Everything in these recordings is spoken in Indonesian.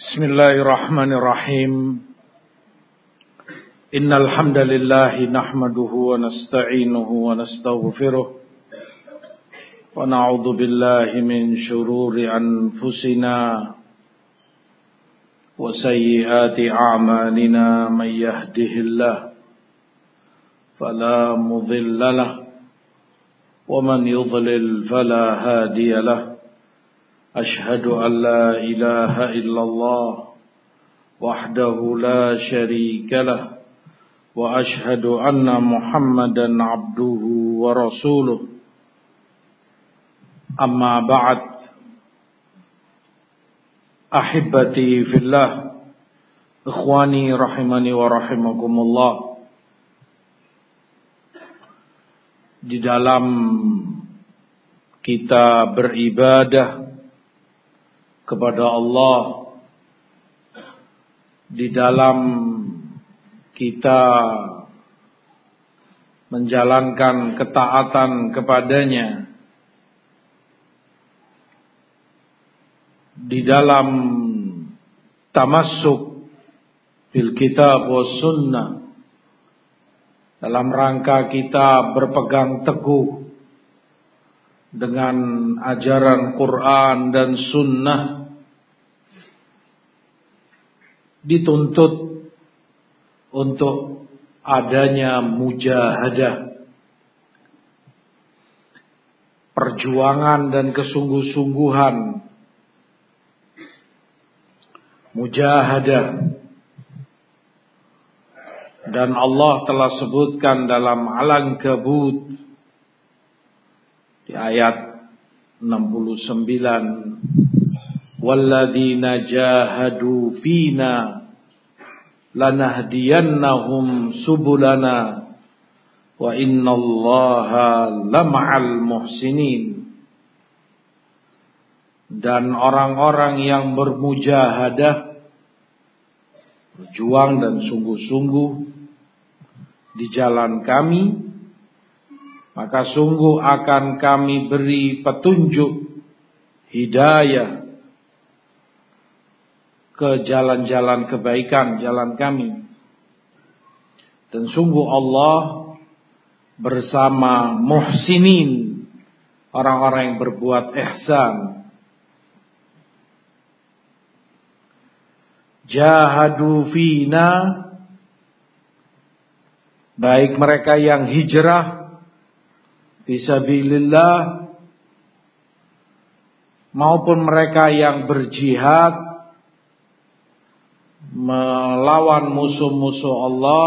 Bismillahirrahmanirrahim. Innal hamdalillah nahmaduhu wa nasta'inuhu wa nastaghfiruh wa na'udzu billahi min shururi anfusina wa sayyiati a'malina may yahdihillahu fala mudilla lahu wa man yudlil fala hadiya lahu. Ashhadu an la ilaha illallah wahdahu la syarika lah wa ashhadu anna Muhammadan abduhu wa rasuluh. Amma ba'd. Ahibbati fillah, ikhwani rahimani wa rahimakumullah. Di dalam kita beribadah kepada Allah, di dalam kita menjalankan ketaatan kepadanya, di dalam tamassuk bil kitab was sunnah, dalam rangka kita berpegang teguh dengan ajaran Quran dan sunnah, dituntut untuk adanya mujahadah, perjuangan dan kesungguh-sungguhan. Mujahadah, dan Allah telah sebutkan dalam Al-Ankabut di ayat 69, walladzina jahadu fina lanahdiyannahum subulana wa innallaha lama'al muhsinin. Dan orang-orang yang bermujahadah, berjuang dan sungguh-sungguh di jalan kami, maka sungguh akan kami beri petunjuk, hidayah ke jalan-jalan kebaikan, jalan kami. Dan sungguh Allah bersama muhsinin, orang-orang yang berbuat ihsan. Jahadu fina, baik mereka yang hijrah fisabilillah maupun mereka yang berjihad melawan musuh-musuh Allah,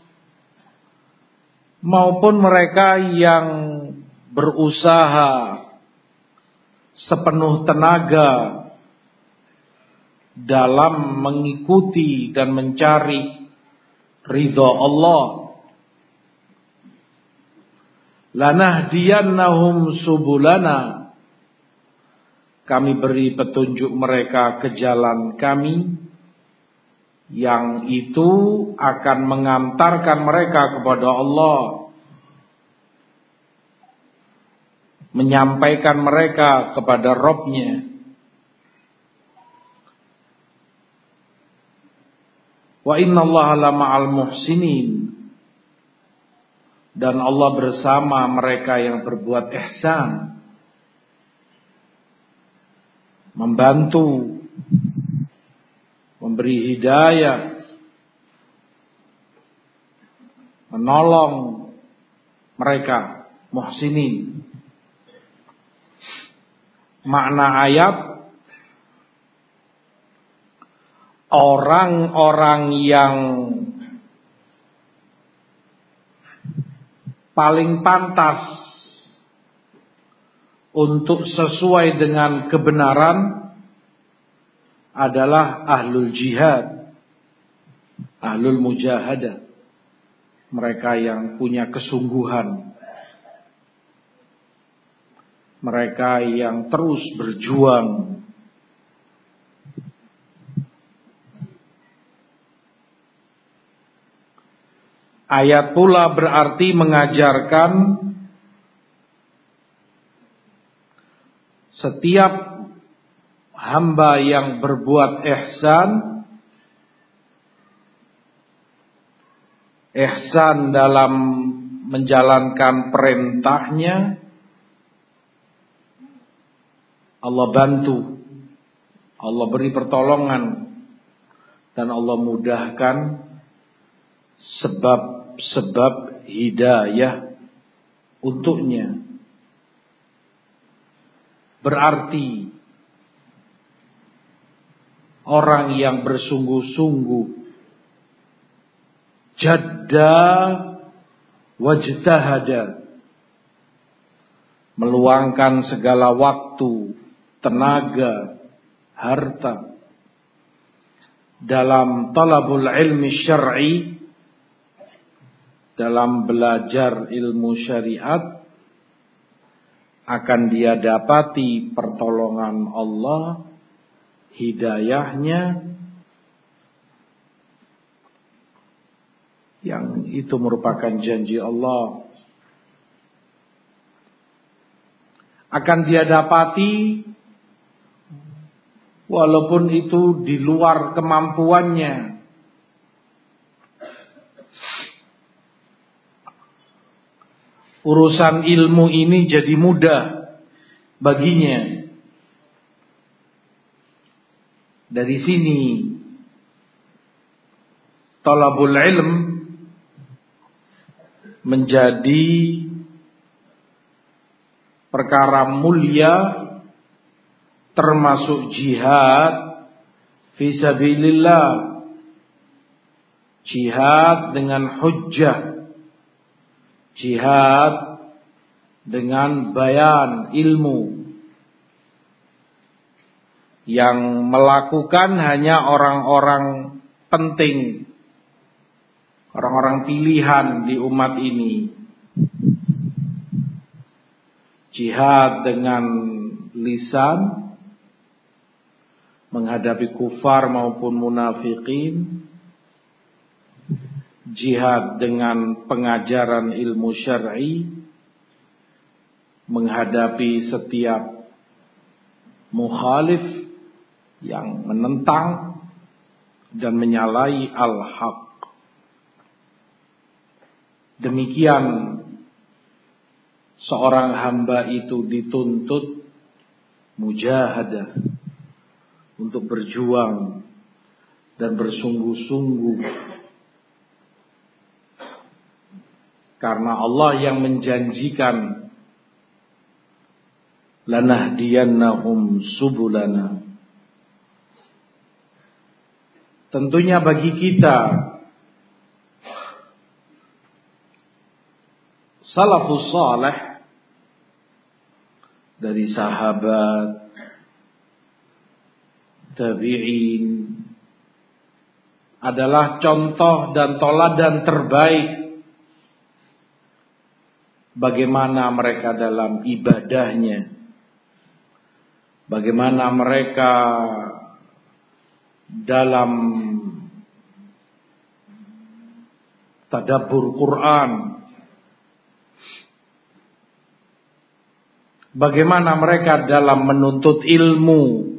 maupun mereka yang berusaha sepenuh tenaga dalam mengikuti dan mencari ridha Allah. Lanahdiyannahum subulana, kami beri petunjuk mereka ke jalan kami, yang itu akan mengantarkan mereka kepada Allah, menyampaikan mereka kepada Rabb-Nya. Wa innallaha lama'al muhsinin, dan Allah bersama mereka yang berbuat ihsan, membantu, memberi hidayah, menolong mereka, muhsinin. Makna ayat, orang-orang yang paling pantas untuk sesuai dengan kebenaran adalah ahlul jihad, ahlul mujahadah, mereka yang punya kesungguhan, mereka yang terus berjuang. Ayat pula berarti mengajarkan setiap hamba yang berbuat ihsan dalam menjalankan perintahnya, Allah bantu, Allah beri pertolongan, dan Allah mudahkan sebab-sebab hidayah untuknya. Berarti orang yang bersungguh-sungguh, jadda wajtahada, meluangkan segala waktu, tenaga, harta dalam talabul ilmi syar'i, dalam belajar ilmu syariat, akan dia dapati pertolongan Allah, hidayahnya, yang itu merupakan janji Allah. Akan dia dapati walaupun itu di luar kemampuannya. Urusan ilmu ini jadi mudah baginya. Dari sini talabul ilm menjadi perkara mulia, termasuk jihad fisabilillah, jihad dengan hujjah, jihad dengan bayan ilmu. Yang melakukan hanya orang-orang penting, orang-orang pilihan di umat ini. Jihad dengan lisan, menghadapi kufar maupun munafikin. Jihad dengan pengajaran ilmu syar'i, menghadapi setiap mukhalif yang menentang dan menyalahi al-haq. Demikian seorang hamba itu dituntut mujahadah, untuk berjuang dan bersungguh-sungguh, karena Allah yang menjanjikan lanahdiyannahum subulana. Tentunya bagi kita salafus saleh, dari sahabat, tabi'in, adalah contoh dan teladan terbaik bagaimana mereka dalam ibadahnya, bagaimana mereka dalam tadabbur Quran, bagaimana mereka dalam menuntut ilmu,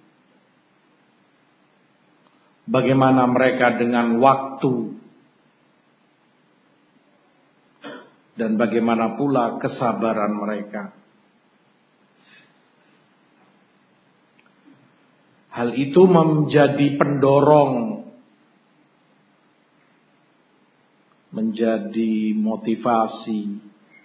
bagaimana mereka dengan waktu, dan bagaimana pula kesabaran mereka. Hal itu menjadi pendorong, menjadi motivasi,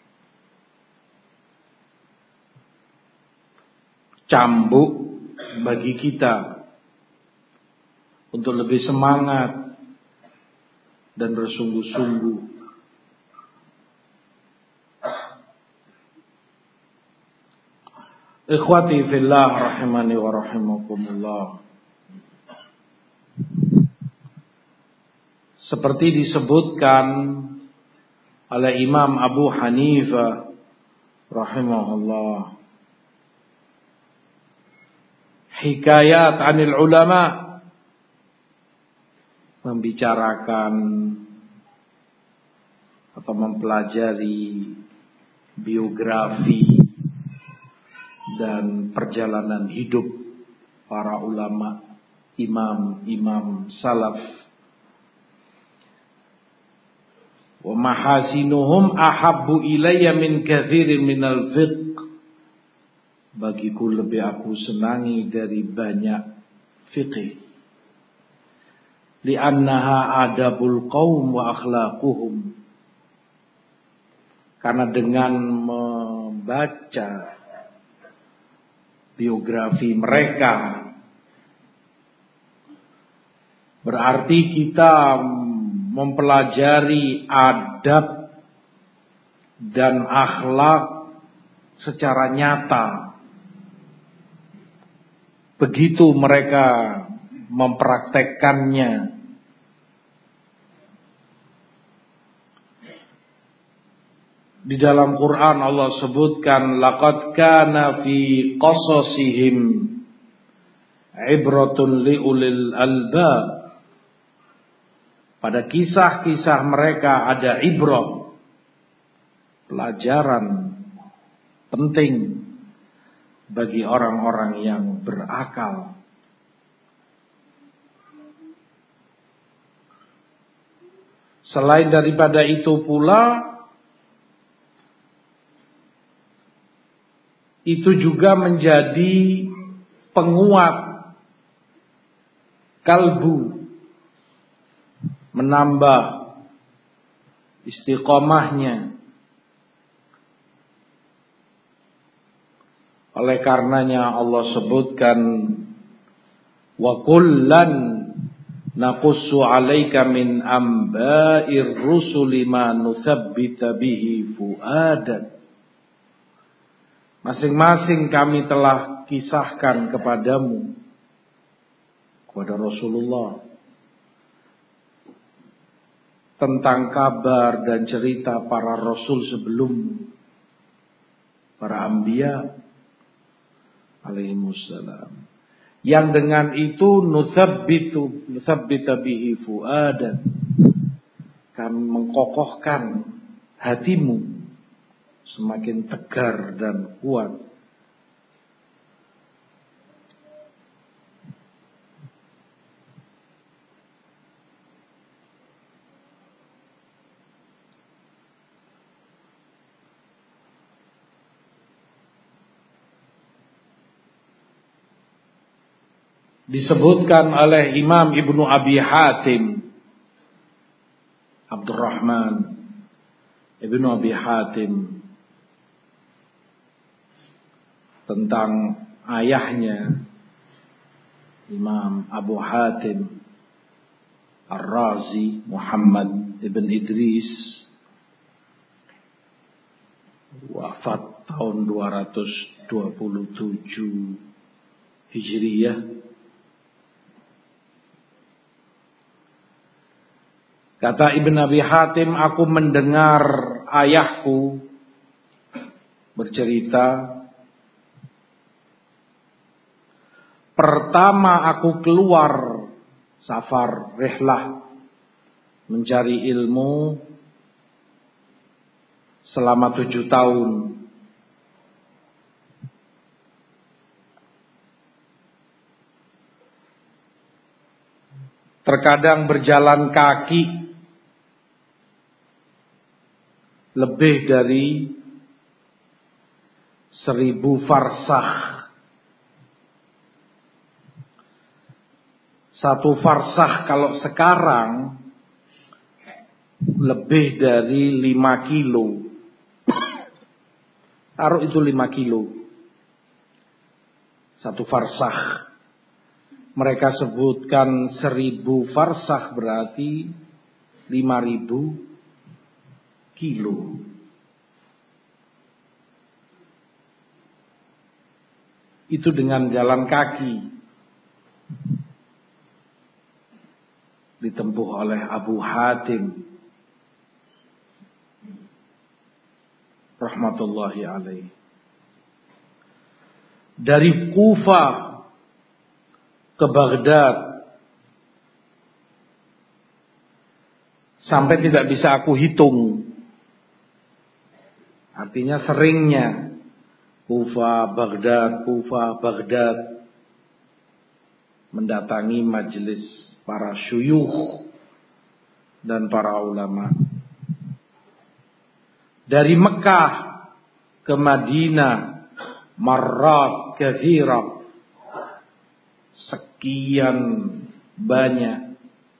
cambuk bagi kita untuk lebih semangat dan bersungguh-sungguh. Ikhwati fillah rahimani wa rahimakumullah. Seperti disebutkan oleh Imam Abu Hanifah rahimahullah, hikayat anil ulama, membicarakan atau mempelajari biografi dan perjalanan hidup para ulama, imam-imam salaf. Wa mahasinuhum ahabbu ilayya min katsirin minal fiqh. Bagiku lebih aku senangi dari banyak fiqih. Li'annaha adabul qaum wa akhlaquhum. Karena dengan membaca biografi mereka, berarti kita mempelajari adab dan akhlak secara nyata. Begitu mereka mempraktekkannya. Di dalam Quran Allah sebutkan laqad kana fi qasasihim ibratun liulil albab. Pada kisah-kisah mereka ada ibrah, pelajaran penting bagi orang-orang yang berakal. Selain daripada itu pula, itu juga menjadi penguat kalbu, menambah istiqomahnya. Oleh karenanya Allah sebutkan wa kullan naqussu 'alaika min amba'ir rusuli ma nutsabbita bihi fuadak. Masing-masing kami telah kisahkan kepadamu, kepada Rasulullah, tentang kabar dan cerita para rasul sebelum, para anbiya alaihimussalam, yang dengan itu nutsabbita bihi fuadan, kami mengkokohkan hatimu semakin tegar dan kuat. Disebutkan oleh Imam Ibnu Abi Hatim, Abdurrahman Ibnu Abi Hatim, tentang ayahnya Imam Abu Hatim Ar-Razi, Muhammad ibn Idris, wafat tahun 227 Hijriyah. Kata Ibn Abi Hatim, aku mendengar ayahku bercerita, pertama aku keluar safar rihlah mencari ilmu selama 7 tahun. Terkadang berjalan kaki lebih dari 1000 farsakh. 1 farsakh kalau sekarang lebih dari 5 kilo. Taruh itu 5 kilo. 1 farsakh. Mereka sebutkan 1000 farsakh berarti 5000 kilo. Itu dengan jalan kaki ditempuh oleh Abu Hatim rahmatullahi alaih. Dari Kufah ke Baghdad sampai tidak bisa aku hitung. Artinya seringnya Kufah, Baghdad, Kufah, Baghdad. mendatangi majelis para syuyukh dan para ulama. Dari Mekah ke Madinah marrat katsira, sekian banyak.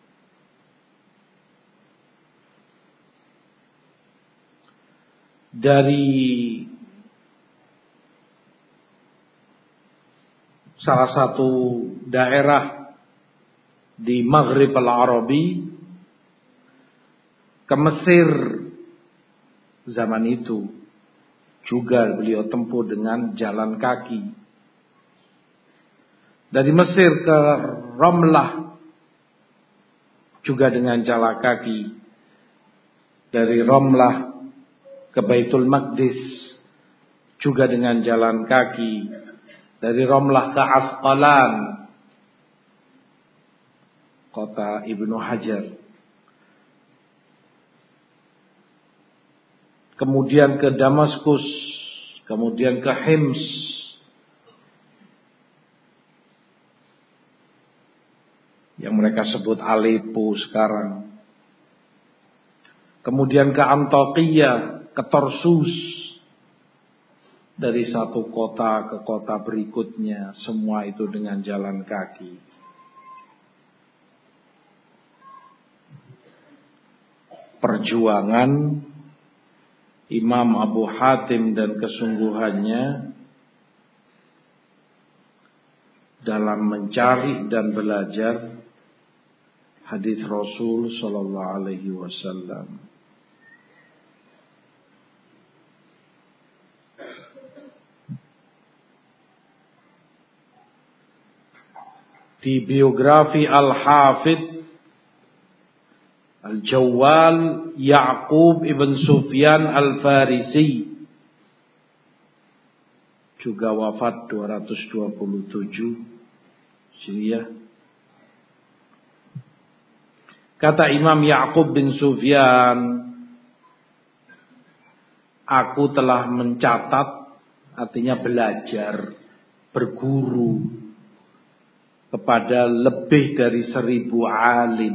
Dari salah satu daerah di Maghrib al-Arabi ke Mesir zaman itu juga beliau tempuh dengan jalan kaki. Dari Mesir ke Ramlah juga dengan jalan kaki. Dari Ramlah ke Baitul Maqdis juga dengan jalan kaki. Dari Ramlah ke Asqalan, kota Ibnu Hajar. Kemudian ke Damaskus, kemudian ke Hims. Yang mereka sebut Aleppo sekarang. Kemudian ke Antakya, ke Tarsus. Dari satu kota ke kota berikutnya, semua itu dengan jalan kaki. Perjuangan Imam Abu Hatim dan kesungguhannya dalam mencari dan belajar hadis Rasul sallallahu alaihi wasallam. Di biografi Al-Hafidh Al-Jawwal Ya'qub ibn Sufyan Al-Farisi, juga wafat 227 Hijriah. Kata Imam Ya'qub bin Sufyan, aku telah mencatat, artinya belajar, berguru kepada lebih dari 1000 alim.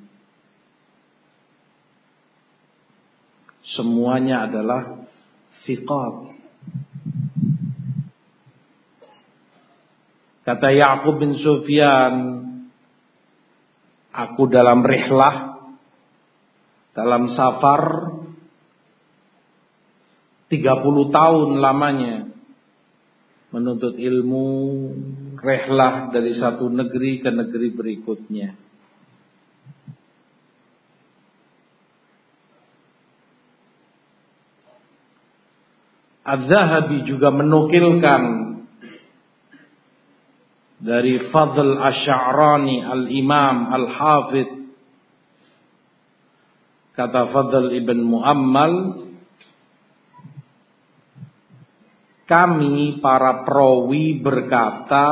Semuanya adalah thiqat. Kata Ya'qub bin Sufyan, aku dalam rihlah, dalam safar 30 tahun lamanya menuntut ilmu, rihlah dari satu negeri ke negeri berikutnya. Az-Zahabi juga menukilkan dari Fadl Asy'arani Al-Imam Al-Hafidh, kata Fadl ibn Muammal, kami para perawi berkata,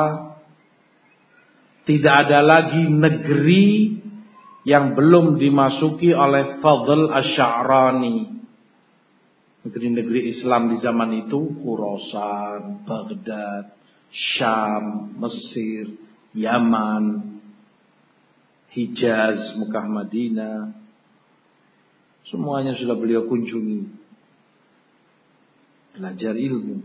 tidak ada lagi negeri yang belum dimasuki oleh Fadl Asy'arani. Negeri-negeri Islam di zaman itu, Khurasan, Baghdad, Syam, Mesir, Yaman, Hijaz, Mekah, Madinah, semuanya sudah beliau kunjungi, belajar ilmu.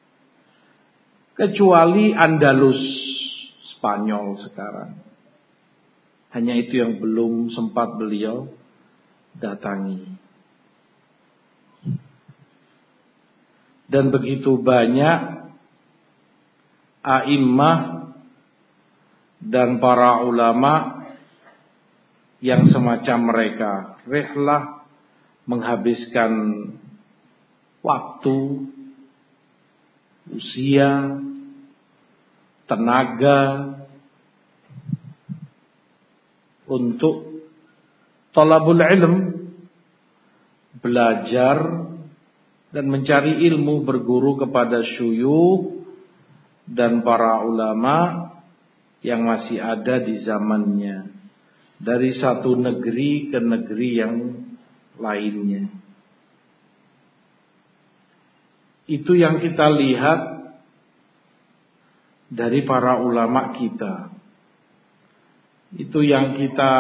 Kecuali Andalus, Spanyol sekarang. Hanya itu yang belum sempat beliau datangi. Dan begitu banyak a'immah dan para ulama yang semacam mereka, rihlah, menghabiskan waktu, usia, tenaga untuk talabul ilm, belajar dan mencari ilmu, berguru kepada syuyukh dan para ulama yang masih ada di zamannya, dari satu negeri ke negeri yang lainnya. Itu yang kita lihat dari para ulama kita. Itu yang kita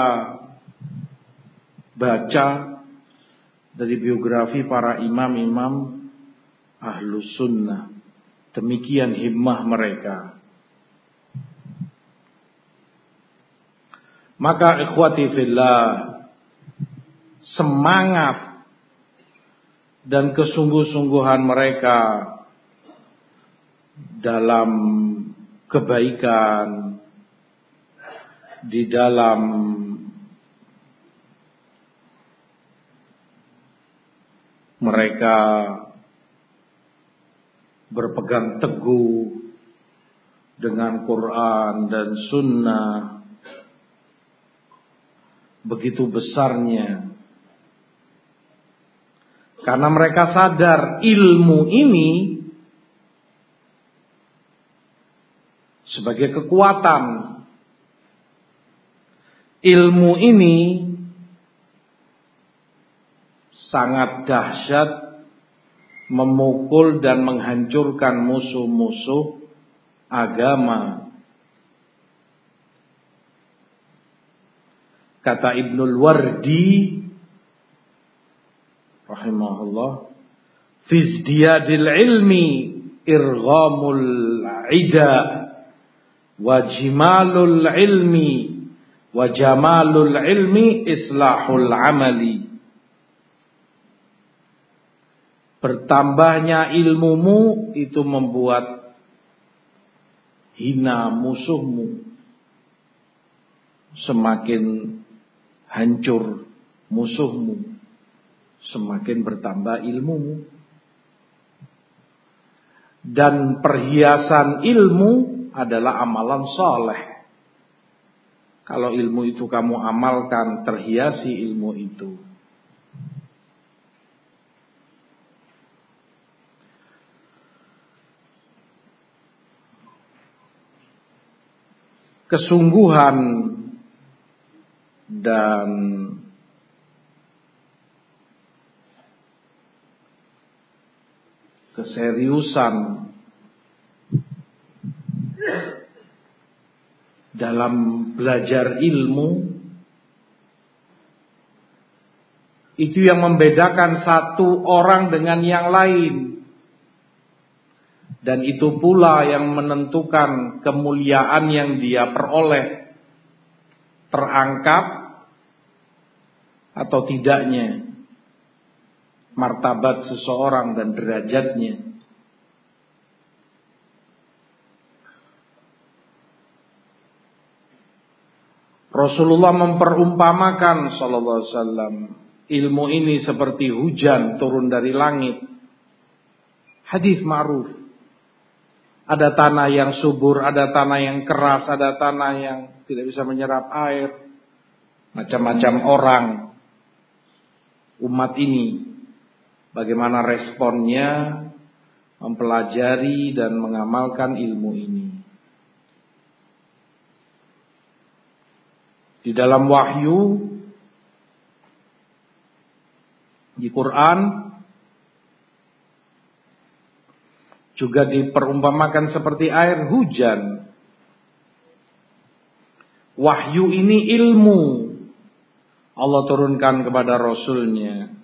baca dari biografi para imam-imam Ahlus Sunnah. Demikian himmah mereka. Maka ikhwati fillah, semangat dan kesungguh-sungguhan mereka dalam kebaikan, di dalam mereka berpegang teguh dengan Quran dan Sunnah, begitu besarnya. Karena mereka sadar ilmu ini sebagai kekuatan. Ilmu ini sangat dahsyat, memukul dan menghancurkan musuh-musuh agama. Kata Ibnul Wardi rahimahullah, fi izdiyadil ilmi irghamul ida wa jimalul ilmi wa jamalul ilmi islahul amali. Bertambahnya ilmumu itu membuat hina musuhmu, semakin hancur musuhmu, semakin bertambah ilmumu. Dan perhiasan ilmu adalah amalan soleh. Kalau ilmu itu kamu amalkan, terhiasi ilmu itu. Kesungguhan dan keseriusan dalam belajar ilmu itu yang membedakan satu orang dengan yang lain. Dan itu pula yang menentukan kemuliaan yang dia peroleh, terangkat atau tidaknya martabat seseorang dan derajatnya. Rasulullah memperumpamakan sallallahu alaihi wasallam ilmu ini seperti hujan turun dari langit. Hadis ma'ruf. Ada tanah yang subur, ada tanah yang keras, ada tanah yang tidak bisa menyerap air. Macam-macam orang umat ini, bagaimana responnya mempelajari dan mengamalkan ilmu ini. Di dalam wahyu, di Quran juga diperumpamakan seperti air hujan. Wahyu ini ilmu Allah turunkan kepada Rasulnya.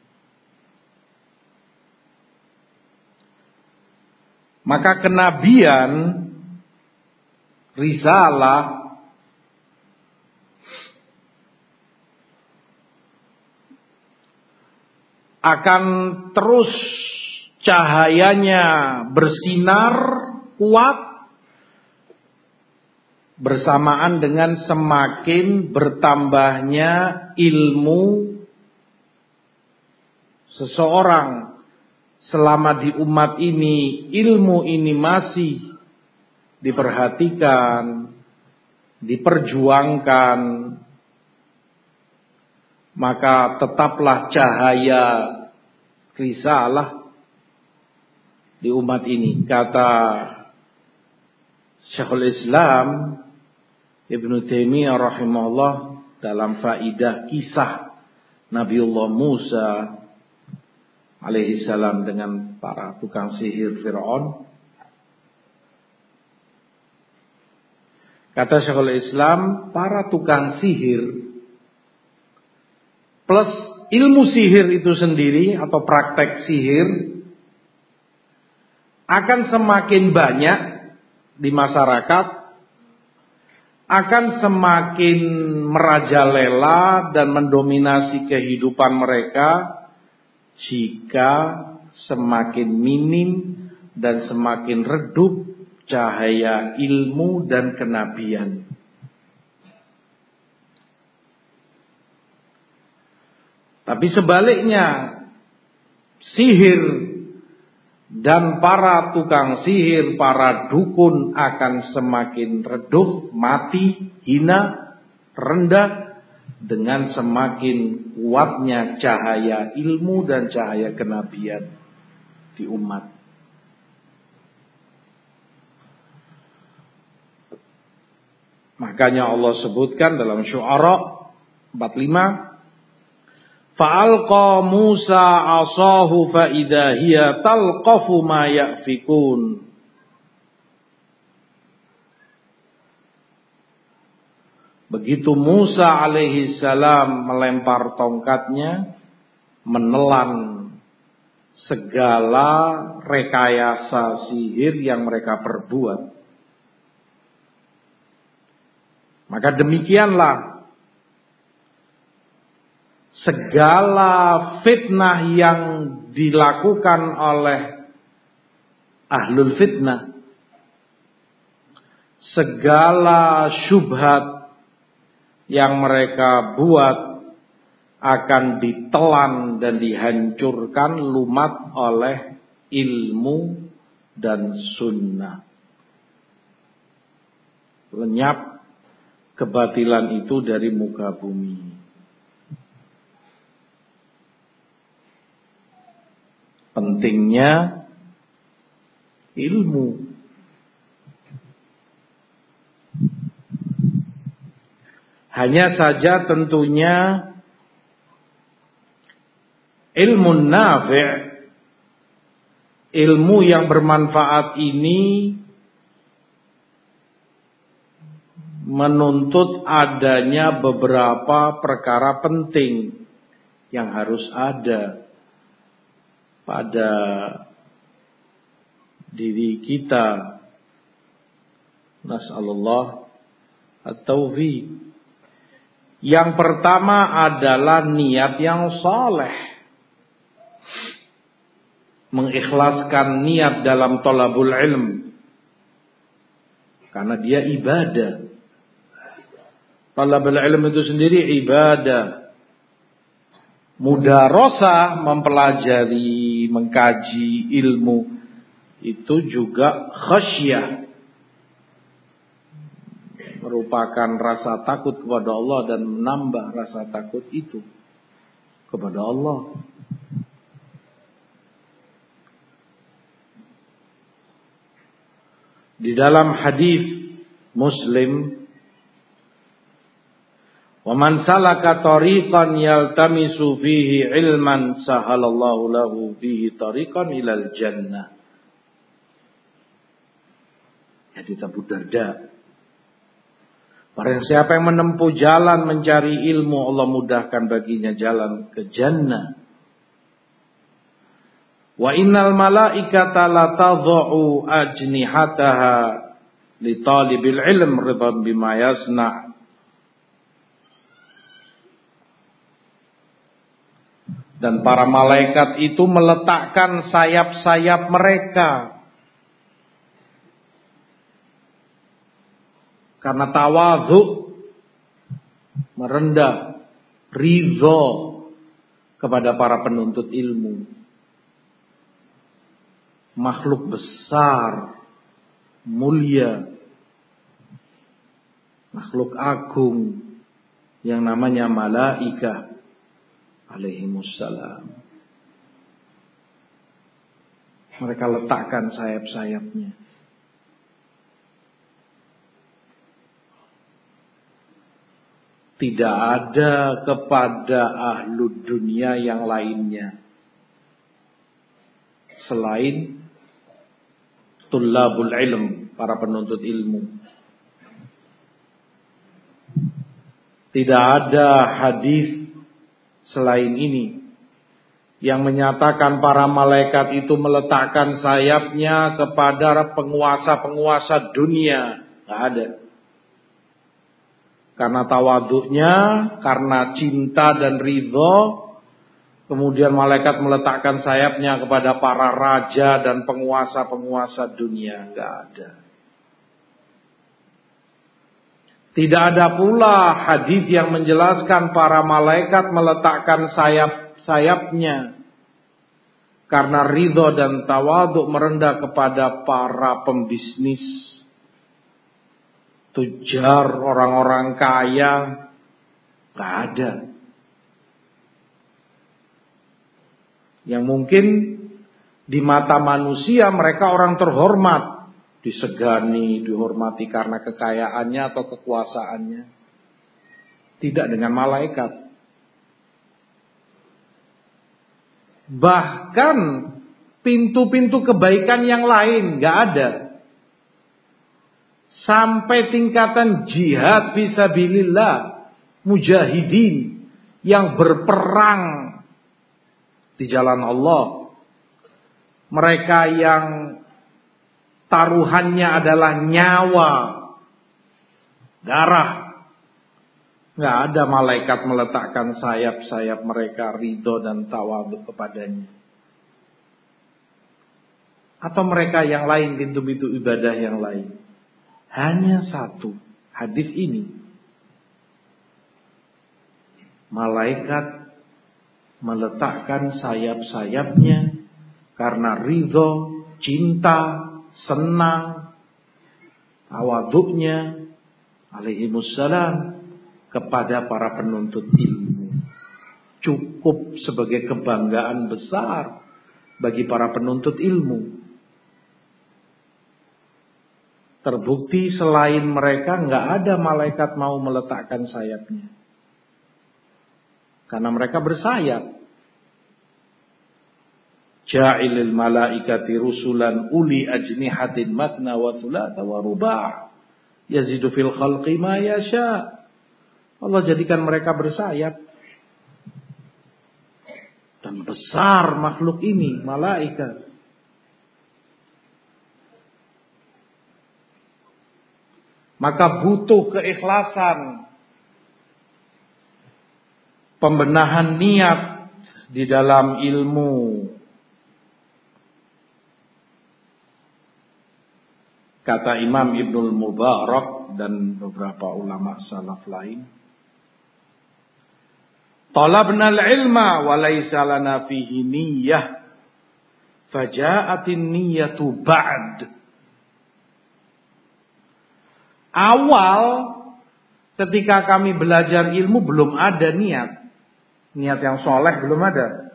Maka kenabian, risalah, akan terus cahayanya bersinar kuat bersamaan dengan semakin bertambahnya ilmu seseorang. Selama di umat ini ilmu ini masih diperhatikan, diperjuangkan, maka tetaplah cahaya risalah di umat ini. Kata Syekhul Islam Ibnu Taimiyah rahimahullah dalam faidah kisah Nabiullah Musa alaihi salam dengan para tukang sihir Fir'aun. Kata Syekhul Islam, para tukang sihir plus ilmu sihir itu sendiri atau praktek sihir akan semakin banyak di masyarakat, akan semakin merajalela dan mendominasi kehidupan mereka jika semakin minim dan semakin redup cahaya ilmu dan kenabian. Tapi sebaliknya, sihir dan para tukang sihir, para dukun akan semakin redup, mati, hina, rendah dengan semakin kuatnya cahaya ilmu dan cahaya kenabian di umat. Makanya Allah sebutkan dalam Syu'ara 45, fa'alqa Musa 'asahu fa idza hiya talqafu ma yafikun. Begitu Musa alaihi salam melempar tongkatnya, menelan segala rekayasa sihir yang mereka perbuat. Maka demikianlah segala fitnah yang dilakukan oleh ahlul fitnah, segala syubhat yang mereka buat akan ditelan dan dihancurkan lumat oleh ilmu dan sunnah. Lenyap kebatilan itu dari muka bumi. Pentingnya ilmu. Hanya saja tentunya ilmu nafi', ilmu yang bermanfaat ini menuntut adanya beberapa perkara penting yang harus ada pada diri kita. Nas'alullah at-taufiq. Yang pertama adalah niat yang saleh. Mengikhlaskan niat dalam thalabul ilm, karena dia ibadah. Thalabul ilm itu sendiri ibadah. Mudarasah, mempelajari, mengkaji ilmu, itu juga khasyah, merupakan rasa takut kepada Allah dan menambah rasa takut itu kepada Allah. Di dalam hadis Muslim, wa man salaka tariqan yaltamisu fihi ilman sahalallahu lahu bihi tariqan ilal jannah. Hadits Abu Darda. Barang siapa yang menempuh jalan mencari ilmu, Allah mudahkan baginya jalan ke jannah. Wa innal malaikata la tadhu ajnihataha li talibil ilm ridhan bima yasna'. Dan para malaikat itu meletakkan sayap-sayap mereka karena tawadhu, merendah, ridho kepada para penuntut ilmu. Makhluk besar, mulia, makhluk agung yang namanya malaikah alaihimussalam. Mereka letakkan sayap-sayapnya. Tidak ada kepada ahlu dunia yang lainnya selain tullabul ilm, para penuntut ilmu. Tidak ada hadis selain ini yang menyatakan para malaikat itu meletakkan sayapnya kepada penguasa-penguasa dunia. Tidak ada. Karena tawaduknya, karena cinta dan ridho, kemudian malaikat meletakkan sayapnya kepada para raja dan penguasa-penguasa dunia. Tidak ada. Tidak ada pula hadis yang menjelaskan para malaikat meletakkan sayapnya karena ridho dan tawaduk merendah kepada para pembisnis, tujar, orang-orang kaya. Gak ada. Yang mungkin di mata manusia mereka orang terhormat, disegani, dihormati karena kekayaannya atau kekuasaannya. Tidak dengan malaikat. Bahkan pintu-pintu kebaikan yang lain gak ada. Sampai tingkatan jihad fisabilillah, mujahidin yang berperang di jalan Allah. Mereka yang taruhannya adalah nyawa, darah. Nggak ada malaikat meletakkan sayap-sayap mereka ridho dan tawaduk kepadanya. Atau mereka yang lain, pintu-pintu ibadah yang lain. Hanya satu hadis ini. Malaikat meletakkan sayap-sayapnya karena ridho, cinta, senang, tawaduknya alaihimussalam kepada para penuntut ilmu. Cukup sebagai kebanggaan besar bagi para penuntut ilmu. Terbukti selain mereka nggak ada malaikat mau meletakkan sayapnya. Karena mereka bersayap. Ja'ilil malaikati rusulan uli ajnihatin matna wa thulatha wa ruba' yazidu fil khalqi ma yasha. Allah jadikan mereka bersayap. Dan besar makhluk ini, malaikat. Maka butuh keikhlasan, pembenahan niat di dalam ilmu. Kata Imam Ibnul Mubarak dan beberapa ulama salaf lain, talabna al-ilma wa laysa lana fihi niyyah faja'atin niyyatu ba'd. Awal ketika kami belajar ilmu belum ada niat. Niat yang soleh belum ada.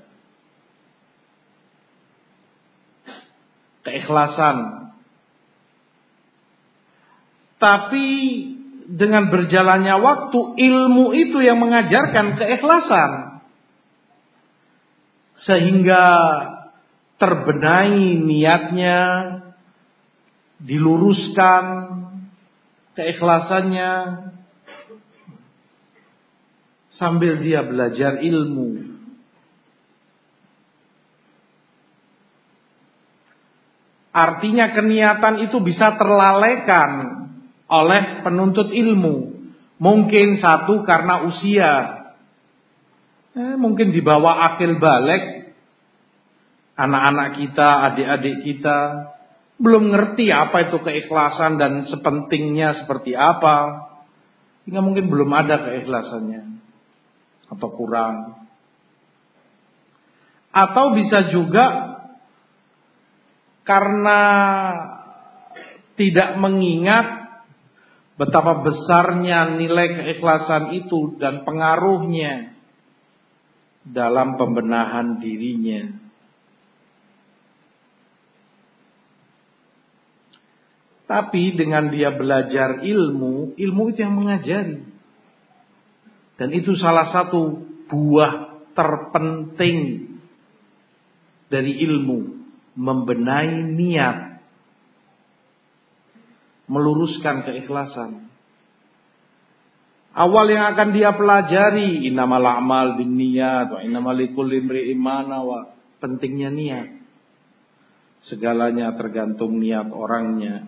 Keikhlasan. Tapi dengan berjalannya waktu, ilmu itu yang mengajarkan keikhlasan. Sehingga terbenahi niatnya, diluruskan keikhlasannya, sambil dia belajar ilmu. Artinya keniatan itu bisa terlalaikan oleh penuntut ilmu. Mungkin satu karena usia. Mungkin di bawah akil balik. Anak-anak kita, adik-adik kita belum ngerti apa itu keikhlasan dan sepentingnya seperti apa. Hingga mungkin belum ada keikhlasannya. Atau kurang. Atau bisa juga karena tidak mengingat betapa besarnya nilai keikhlasan itu dan pengaruhnya dalam pembenahan dirinya. Tapi dengan dia belajar ilmu, ilmu itu yang mengajari. Dan itu salah satu buah terpenting dari ilmu. Membenahi niat. Meluruskan keikhlasan. Awal yang akan dia pelajari, innamal a'mal binniyat wa innamal likulli imri'in ma nawa. Pentingnya niat. Segalanya tergantung niat orangnya.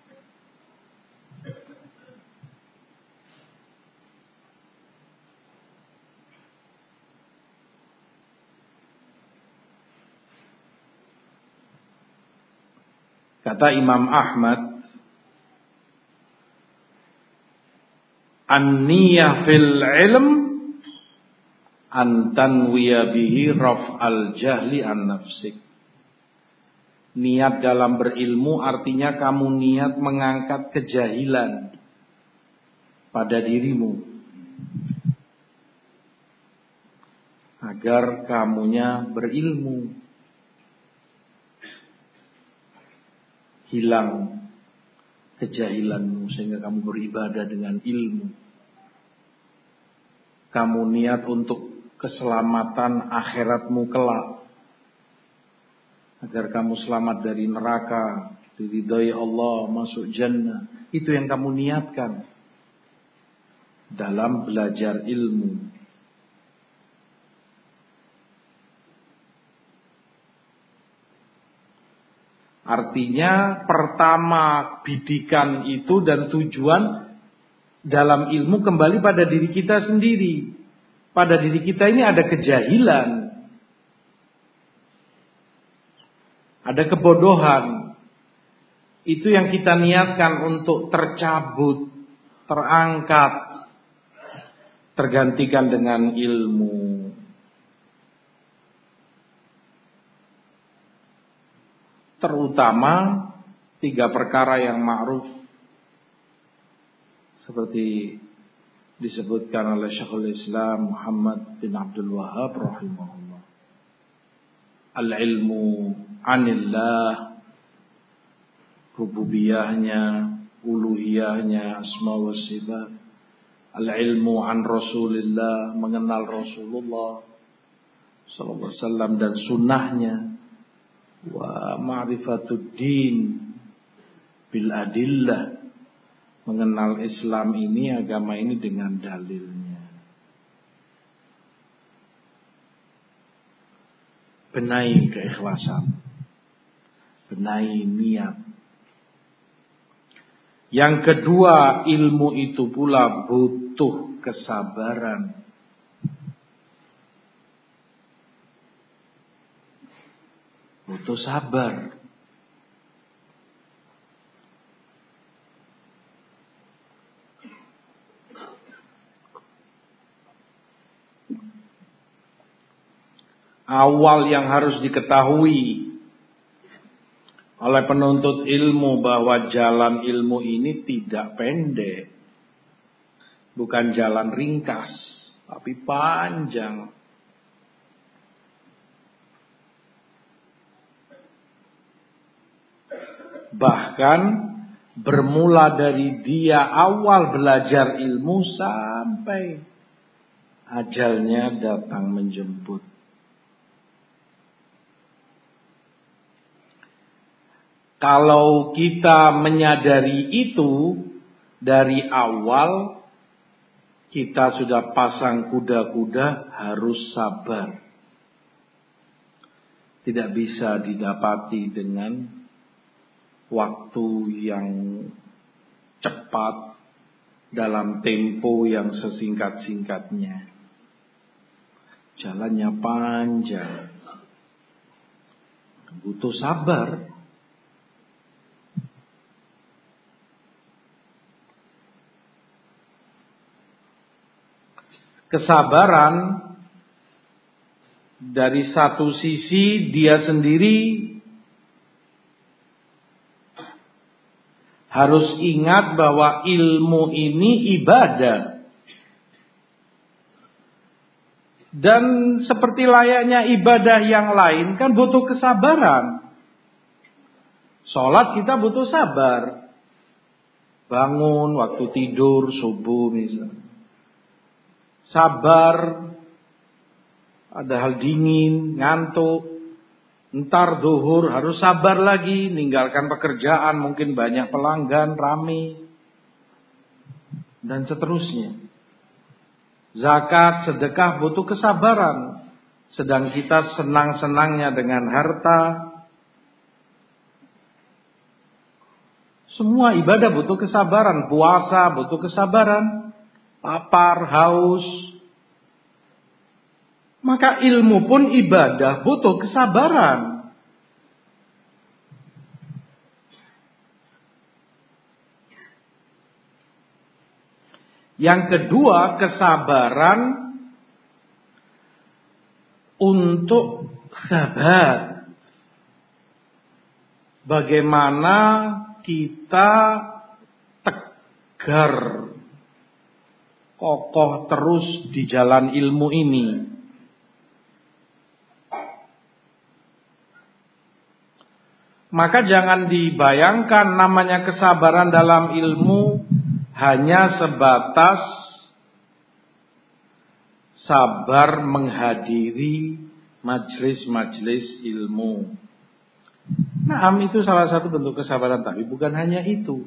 Kata Imam Ahmad, an-niyah fil ilm an tanwiya bihi raf'al jahli an nafsik. Niat dalam berilmu artinya kamu niat mengangkat kejahilan pada dirimu agar kamunya berilmu, hilang kejahilanmu sehingga kamu beribadah dengan ilmu. Kamu niat untuk keselamatan akhiratmu kelak, agar kamu selamat dari neraka, diridhai Allah, masuk jannah. Itu yang kamu niatkan dalam belajar ilmu. Artinya pertama bidikan itu dan tujuan dalam ilmu kembali pada diri kita sendiri. Pada diri kita ini ada kejahilan, ada kebodohan. Itu yang kita niatkan untuk tercabut, terangkat, tergantikan dengan ilmu. Terutama 3 perkara yang ma'ruf seperti disebutkan oleh Syekhul Islam Muhammad bin Abdul Wahhab rahimahullah. Al-ilmu anillah, rububiyahnya, uluhiyahnya, asma wa sifat. Al-ilmu an Rasulillah, mengenal Rasulullah sallallahu alaihi wasallam dan sunnahnya. Wa ma'rifatud din bil adillah, mengenal Islam ini, agama ini dengan dalilnya. Benahi keikhlasan, benahi niat. Yang kedua, ilmu itu pula butuh kesabaran. Butuh sabar. Awal yang harus diketahui oleh penuntut ilmu bahwa jalan ilmu ini tidak pendek. Bukan jalan ringkas, tapi panjang. Bahkan bermula dari dia awal belajar ilmu sampai ajalnya datang menjemput. Kalau kita menyadari itu dari awal, kita sudah pasang kuda-kuda, harus sabar. Tidak bisa didapati dengan waktu yang cepat dalam tempo yang sesingkat-singkatnya. Jalannya panjang, butuh sabar. Kesabaran dari satu sisi dia sendiri harus ingat bahwa ilmu ini ibadah. Dan seperti layaknya ibadah yang lain kan butuh kesabaran. Sholat kita butuh sabar. Bangun waktu tidur subuh misalnya. Sabar, ada hal dingin, ngantuk. Entar duhur harus sabar lagi, ninggalkan pekerjaan, mungkin banyak pelanggan, rame, dan seterusnya. Zakat, sedekah butuh kesabaran. Sedang kita senang-senangnya dengan harta. Semua ibadah butuh kesabaran. Puasa butuh kesabaran. Lapar, haus. Maka ilmu pun ibadah butuh kesabaran. Yang kedua, kesabaran untuk sabar. Bagaimana kita tegar, kokoh terus di jalan ilmu ini. Maka jangan dibayangkan namanya kesabaran dalam ilmu hanya sebatas sabar menghadiri majelis-majelis ilmu. Nah, itu salah satu bentuk kesabaran, tapi bukan hanya itu.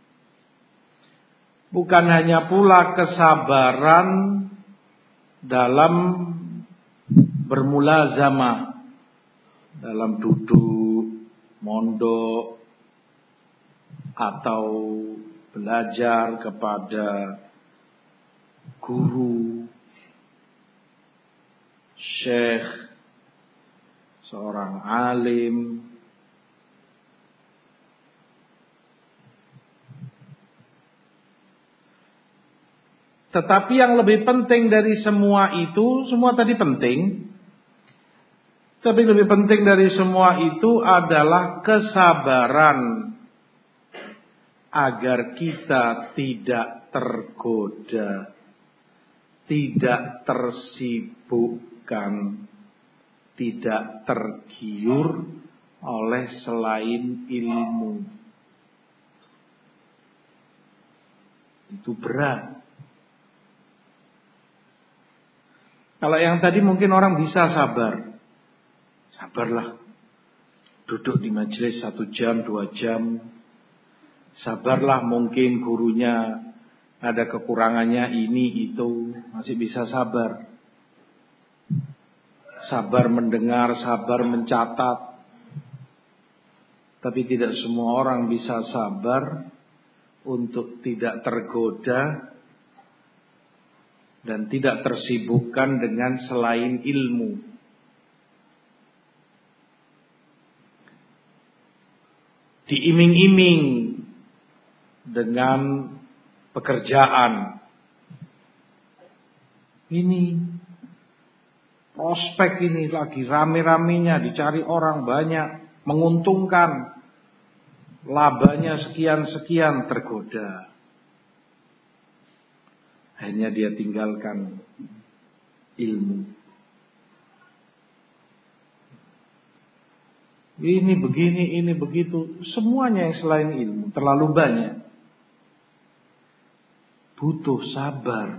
Bukan hanya pula kesabaran dalam bermulazamah, dalam duduk, mondok, atau belajar kepada guru, syekh, seorang alim. Tetapi yang lebih penting dari semua itu, semua tadi penting, tapi lebih penting dari semua itu adalah kesabaran agar kita tidak tergoda, tidak tersibukkan, tidak tergiur oleh selain ilmu. Itu berat. Kalau yang tadi mungkin orang bisa sabar. Sabarlah. Duduk di majelis 1 jam, 2 jam. Sabarlah, mungkin gurunya ada kekurangannya ini itu, masih bisa sabar. Sabar mendengar, sabar mencatat. Tapi tidak semua orang bisa sabar untuk tidak tergoda dan tidak tersibukkan dengan selain ilmu. Diiming-iming dengan pekerjaan. Ini prospek ini lagi rame-ramenya, dicari orang banyak, menguntungkan, labanya sekian-sekian, tergoda. Hanya dia tinggalkan ilmu. Ini begini, ini begitu, semuanya yang selain ilmu terlalu banyak. Butuh sabar.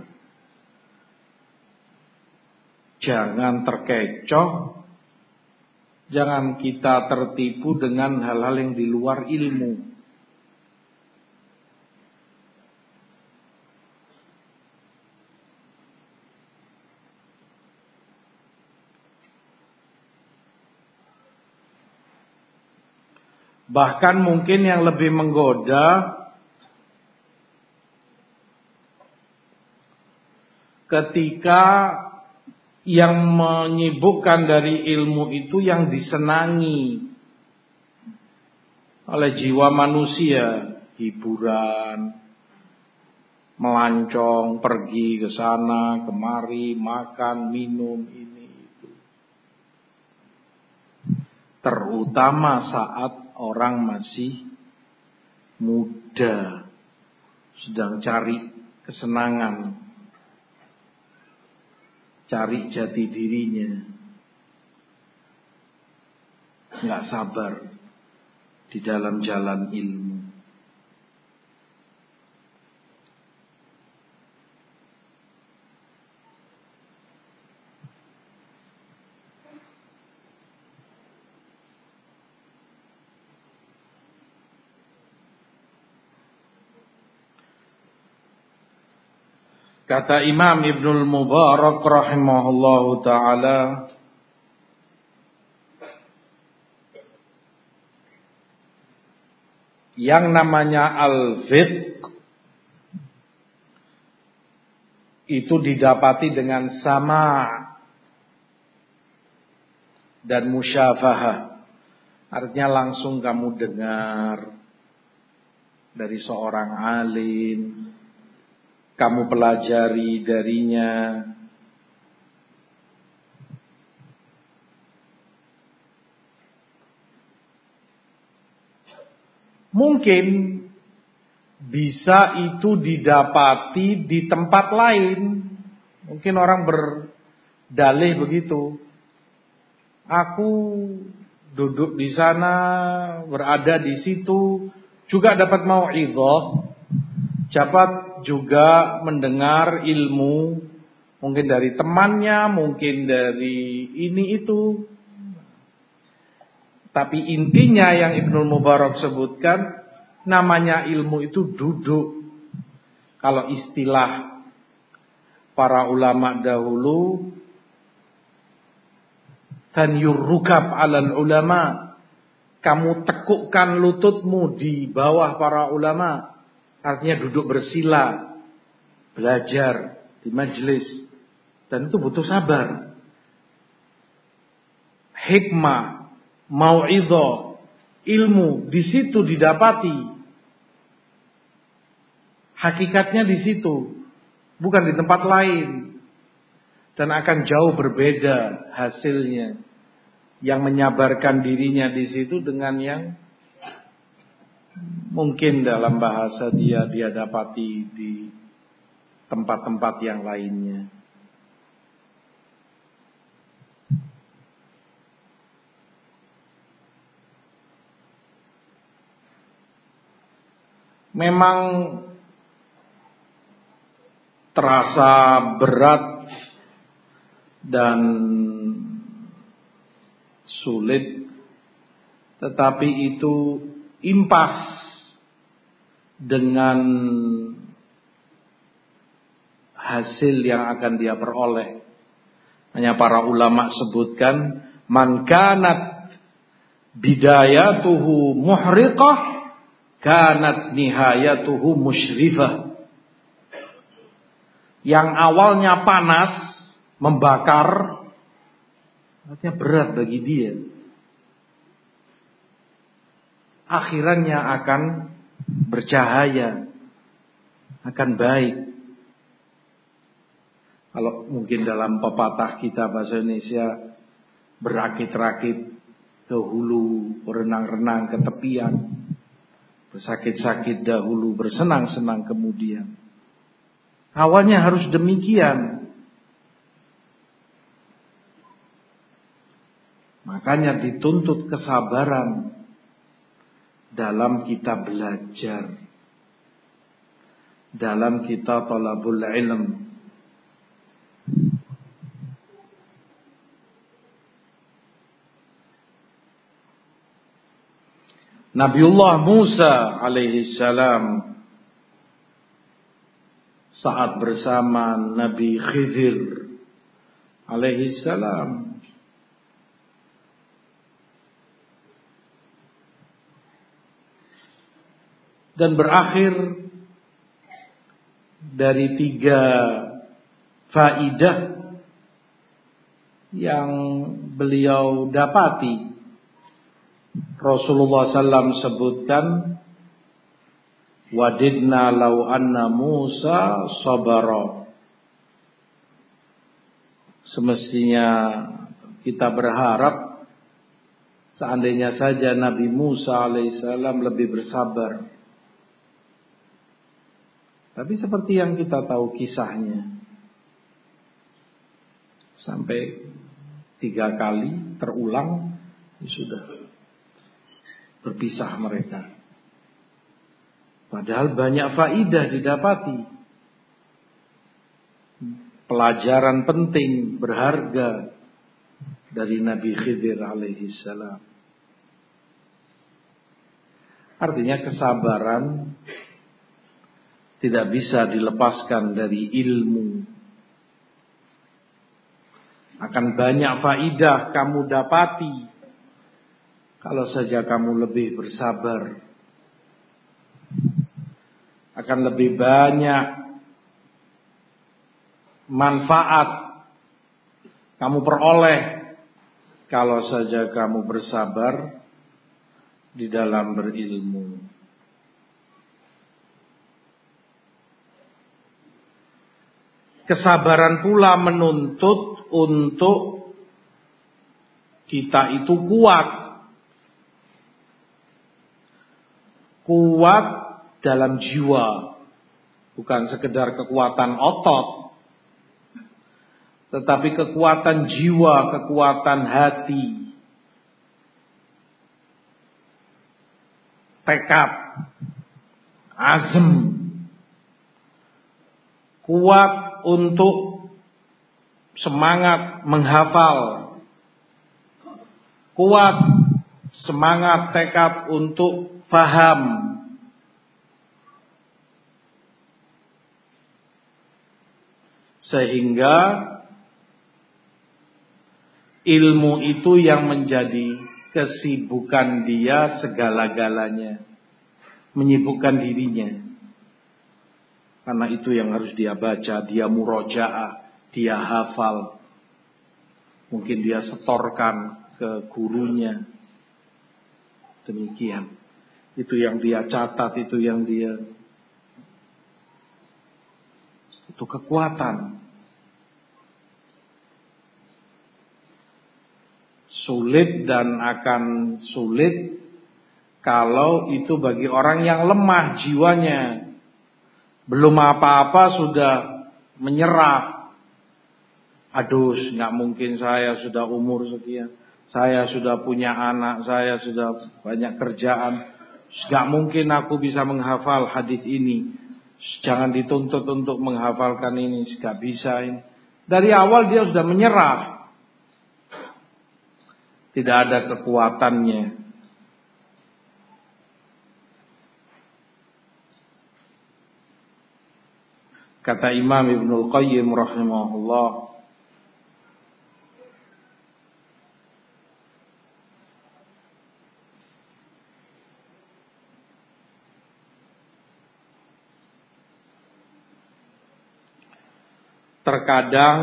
Jangan terkecoh. Jangan kita tertipu dengan hal-hal yang di luar ilmu. Bahkan mungkin yang lebih menggoda ketika yang menyibukkan dari ilmu itu yang disenangi oleh jiwa manusia, hiburan, melancong, pergi ke sana, kemari, makan, minum, ini itu. Terutama saat orang masih muda, sedang cari kesenangan, cari jati dirinya, nggak sabar di dalam jalan ilmu. Kata Imam Ibnul Mubarak rahimahullahu ta'ala, yang namanya al-fiqh itu didapati dengan sama dan musyafahah. Artinya langsung kamu dengar dari seorang alim, kamu pelajari darinya. Mungkin bisa itu didapati di tempat lain. Mungkin orang berdalih begitu. Aku duduk di sana, berada di situ, juga dapat mau'izah, dapat juga mendengar ilmu, mungkin dari temannya, mungkin dari ini itu. Tapi intinya yang Ibnul Mubarak sebutkan, namanya ilmu itu duduk. Kalau istilah para ulama dahulu, tanyur rukab alal ulama, kamu tekukkan lututmu di bawah para ulama. Artinya duduk bersila, belajar di majelis, dan itu butuh sabar, hikmah, mau'izah, ilmu di situ didapati. Hakikatnya di situ, bukan di tempat lain, dan akan jauh berbeda hasilnya. Yang menyabarkan dirinya di situ dengan yang mungkin dalam bahasa dia dapati di tempat-tempat yang lainnya. Memang terasa berat dan sulit, tetapi itu impas dengan hasil yang akan dia peroleh. Hanya para ulama sebutkan, man kanat bidayatuhu muhriqah, kanat nihayatuhu musyrifah. Yang awalnya panas, membakar, artinya berat bagi dia, akhirannya akan bercahaya, akan baik. Kalau mungkin dalam pepatah kita bahasa Indonesia, berakit-rakit ke hulu, berenang-renang ke tepian, bersakit-sakit dahulu, bersenang-senang kemudian. Awalnya harus demikian. Makanya dituntut kesabaran dalam kita belajar, dalam kita thalabul ilm. Nabiullah Musa alaihi salam saat bersama Nabi Khidir alaihi salam, dan berakhir dari 3 faidah yang beliau dapati. Rasulullah SAW sebutkan, wadidna law anna Musa sabara. Semestinya kita berharap seandainya saja Nabi Musa alaihissalam lebih bersabar. Tapi seperti yang kita tahu kisahnya, sampai 3 kali terulang, ya sudah berpisah mereka. Padahal banyak faidah didapati, pelajaran penting berharga dari Nabi Khidir alaihi salam. Artinya kesabaran tidak bisa dilepaskan dari ilmu. Akan banyak faidah kamu dapati kalau saja kamu lebih bersabar. Akan lebih banyak manfaat kamu peroleh kalau saja kamu bersabar di dalam berilmu. Kesabaran pula menuntut untuk kita itu kuat. Kuat dalam jiwa. Bukan sekedar kekuatan otot, tetapi kekuatan jiwa, kekuatan hati, tekad, azm, kuat untuk semangat menghafal, kuat semangat tekad untuk paham. Sehingga ilmu itu yang menjadi kesibukan dia segala-galanya, menyibukkan dirinya. Karena itu yang harus dia baca, dia murojaah, dia hafal. Mungkin dia setorkan ke gurunya. Demikian. Itu yang dia catat, itu yang dia... Itu kekuatan. Sulit dan akan sulit kalau itu bagi orang yang lemah jiwanya. Belum apa-apa sudah menyerah. Aduh, gak mungkin, saya sudah umur sekian. Saya sudah punya anak, saya sudah banyak kerjaan. Gak mungkin aku bisa menghafal hadis ini. Jangan dituntut untuk menghafalkan ini, gak bisa ini. Dari awal dia sudah menyerah. Tidak ada kekuatannya. Kata Imam Ibnul Qayyim rahimahullah, terkadang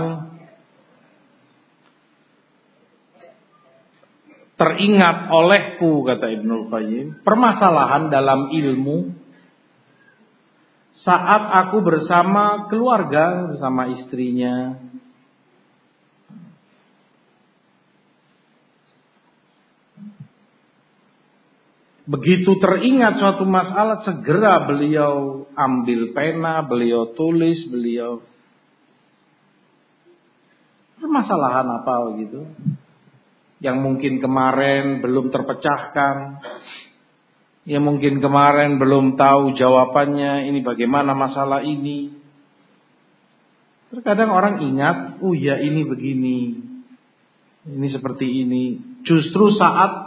teringat olehku, kata Ibnul Qayyim, permasalahan dalam ilmu saat aku bersama keluarga, bersama istrinya. Begitu teringat suatu masalah, segera beliau ambil pena, beliau tulis, beliau... Permasalahan apa gitu? Yang mungkin kemarin belum terpecahkan, yang mungkin kemarin belum tahu jawabannya, ini bagaimana masalah ini. Terkadang orang ingat, oh ya ini begini, ini seperti ini. Justru saat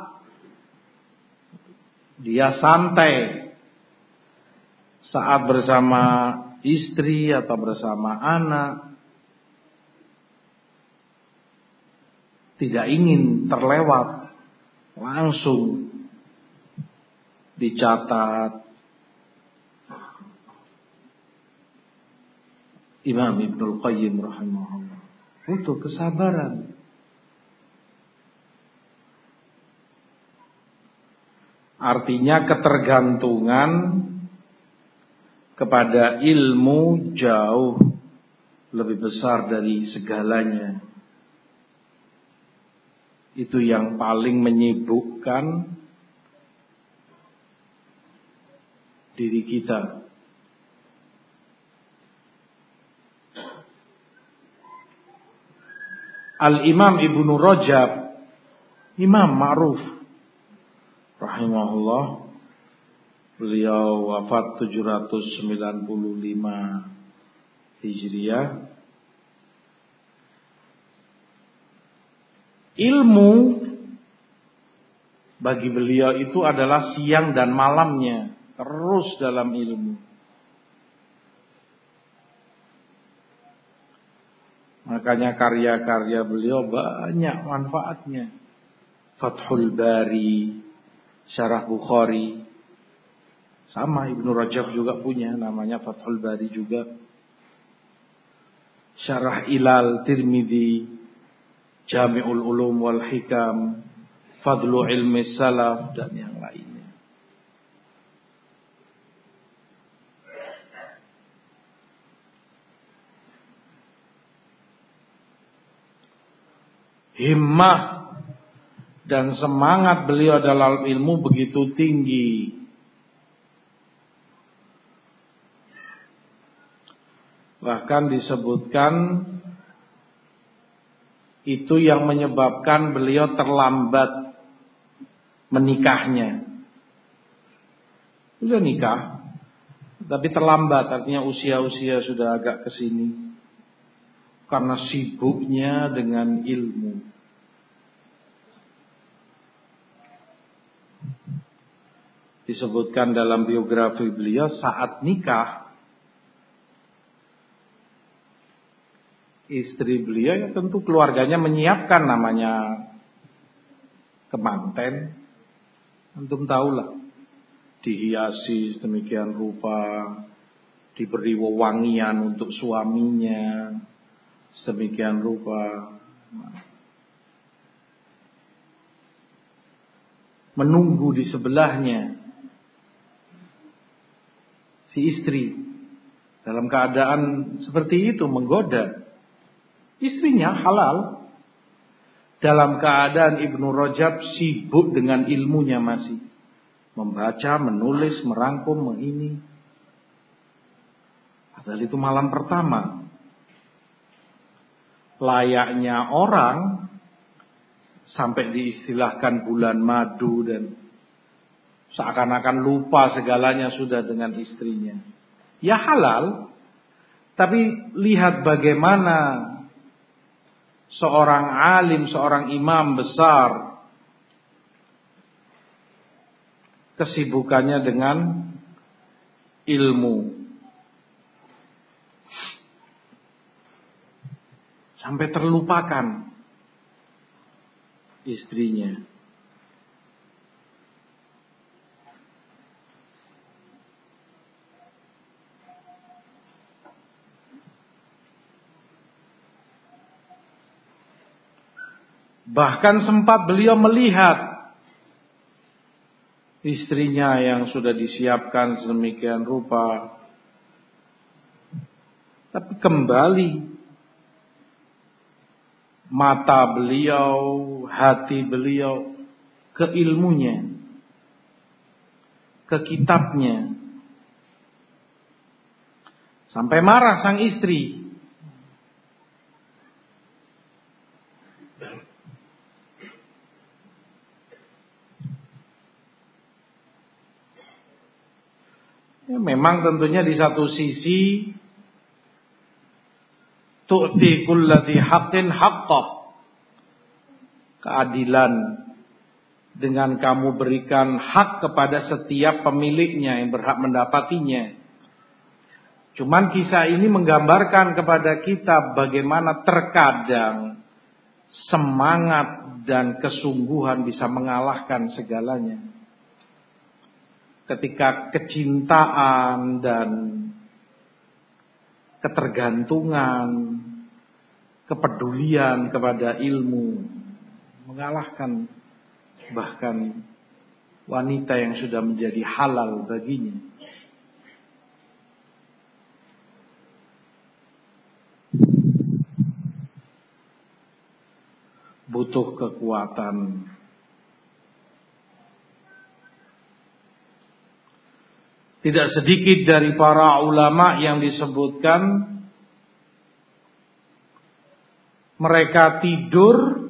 dia santai, saat bersama istri atau bersama anak, tidak ingin terlewat, langsung dicatat. Imam Ibnul Qayyim rahimahullah butuh kesabaran. Artinya ketergantungan kepada ilmu jauh lebih besar dari segalanya. Itu yang paling menyibukkan diri kita. Al-Imam Ibnu Rajab, imam ma'ruf rahimahullah, beliau wafat 795 Hijriah. Ilmu bagi beliau itu adalah siang dan malamnya, terus dalam ilmu. Makanya karya-karya beliau banyak manfaatnya. Fathul Bari, Syarah Bukhari. Sama Ibnu Rajab juga punya, namanya Fathul Bari juga. Syarah Ilal Tirmidzi, Jami'ul Ulum wal Hikam, Fadlu Ilmi Salaf, dan yang lainnya. Himmah dan semangat beliau dalam ilmu begitu tinggi. Bahkan disebutkan itu yang menyebabkan beliau terlambat menikahnya. Sudah nikah, tapi terlambat, artinya usia-usia sudah agak kesini. Karena sibuknya dengan ilmu. Disebutkan dalam biografi beliau, saat nikah, istri beliau ya tentu keluarganya menyiapkan namanya kemanten. Antum tahulah, dihiasi sedemikian rupa, diberi wewangian untuk suaminya sedemikian rupa. Menunggu di sebelahnya si istri dalam keadaan seperti itu, menggoda istrinya halal. Dalam keadaan Ibnu Rajab sibuk dengan ilmunya, masih membaca, menulis, merangkum, ini. Padahal itu malam pertama. Layaknya orang sampai diistilahkan bulan madu dan seakan-akan lupa segalanya sudah dengan istrinya. Ya halal, tapi lihat bagaimana seorang alim, seorang imam besar kesibukannya dengan ilmu. Sampai terlupakan istrinya. Bahkan sempat beliau melihat istrinya yang sudah disiapkan sedemikian rupa, tapi kembali mata beliau, hati beliau ke ilmunya, ke kitabnya. Sampai marah sang istri. Ya, memang tentunya di satu sisi tu'ti kulladzi haqqin haqqah, keadilan dengan kamu berikan hak kepada setiap pemiliknya yang berhak mendapatinya. Cuman kisah ini menggambarkan kepada kita bagaimana terkadang semangat dan kesungguhan bisa mengalahkan segalanya. Ketika kecintaan dan ketergantungan, kepedulian kepada ilmu mengalahkan bahkan wanita yang sudah menjadi halal baginya. Butuh kekuatan. Tidak sedikit dari para ulama yang disebutkan mereka tidur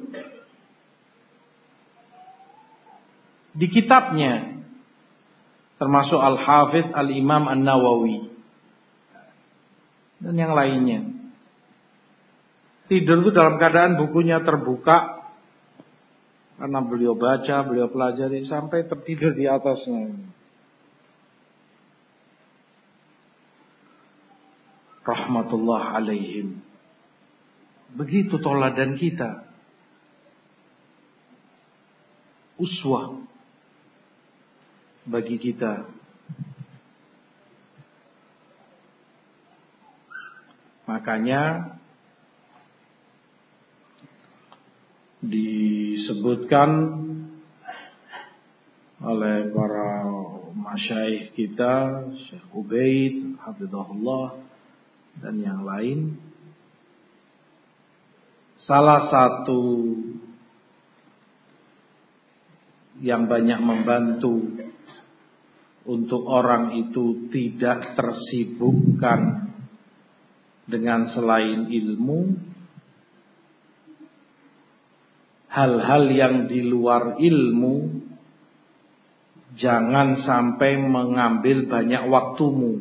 di kitabnya, termasuk Al-Hafidh Al-Imam An-Nawawi dan yang lainnya. Tidur itu dalam keadaan bukunya terbuka karena beliau baca, beliau pelajari sampai tertidur di atasnya. Rahmatullah alaihim. Begitu toladan kita. Uswah bagi kita. Makanya disebutkan oleh para masyaikh kita, Syekh Ubaid, hafizahullah, dan yang lain, salah satu yang banyak membantu untuk orang itu tidak tersibukkan dengan selain ilmu, hal-hal yang di luar ilmu jangan sampai mengambil banyak waktumu,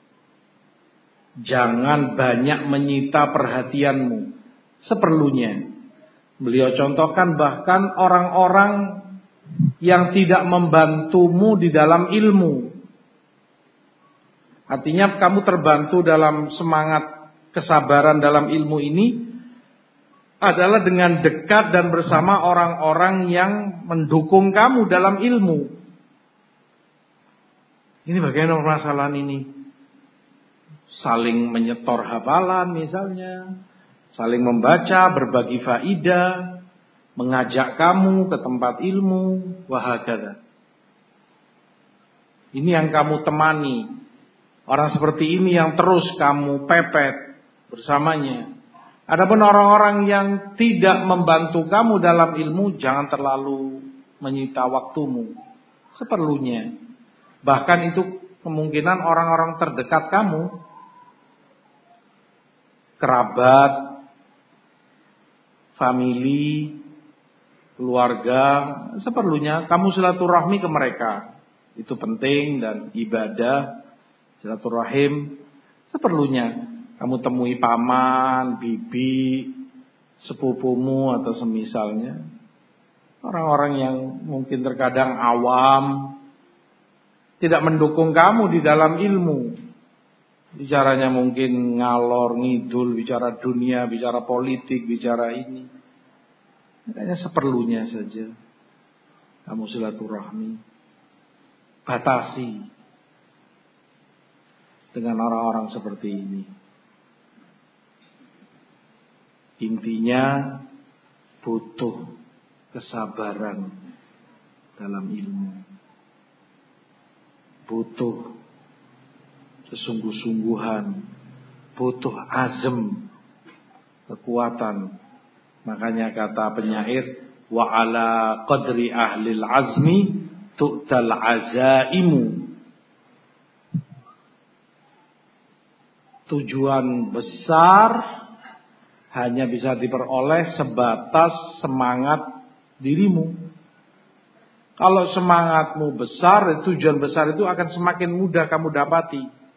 jangan banyak menyita perhatianmu, seperlunya. Beliau contohkan bahkan orang-orang yang tidak membantumu di dalam ilmu. Artinya kamu terbantu dalam semangat kesabaran dalam ilmu ini adalah dengan dekat dan bersama orang-orang yang mendukung kamu dalam ilmu. Ini bagaimana permasalahan ini? Saling menyetor hafalan misalnya, saling membaca, berbagi faidah, mengajak kamu ke tempat ilmu, wahakadha. Ini yang kamu temani. Orang seperti ini yang terus kamu pepet bersamanya. Adapun orang-orang yang tidak membantu kamu dalam ilmu, jangan terlalu menyita waktumu, seperlunya. Bahkan itu kemungkinan orang-orang terdekat kamu, kerabat, famili, keluarga, seperlunya kamu silaturahmi ke mereka. Itu penting dan ibadah, silaturahim, seperlunya. Kamu temui paman, bibi, sepupumu atau semisalnya. Orang-orang yang mungkin terkadang awam, tidak mendukung kamu di dalam ilmu. Bicaranya mungkin ngalor ngidul, bicara dunia, bicara politik, bicara ini. Makanya seperlunya saja kamu silaturahmi. Batasi dengan orang-orang seperti ini. Intinya butuh kesabaran dalam ilmu. Butuh kesungguh-sungguhan, butuh azam, kekuatan. Makanya kata penyair, wa ala qadri ahlil azmi tu'tal azaimu. Tujuan besar hanya bisa diperoleh sebatas semangat dirimu. Kalau semangatmu besar, tujuan besar itu akan semakin mudah kamu dapati.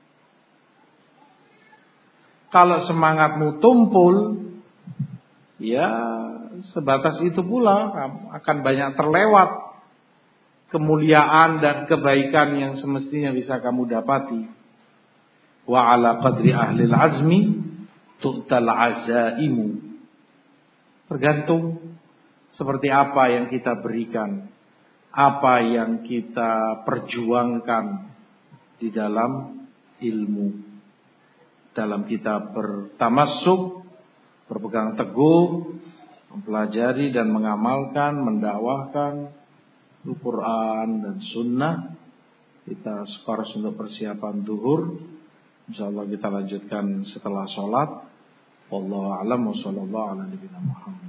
Kalau semangatmu tumpul, ya sebatas itu pula akan banyak terlewat kemuliaan dan kebaikan yang semestinya bisa kamu dapati. Wa ala qadri ahlil azmi tu'tal azaimu. Tergantung seperti apa yang kita berikan, apa yang kita perjuangkan di dalam ilmu, dalam kita bertamassuk, berpegang teguh, mempelajari dan mengamalkan, mendakwahkan Al-Quran dan Sunnah. Kita skors untuk persiapan zuhur. InsyaAllah kita lanjutkan setelah sholat. Wallahu a'lam wa sallallahu ala nabiyina Muhammad.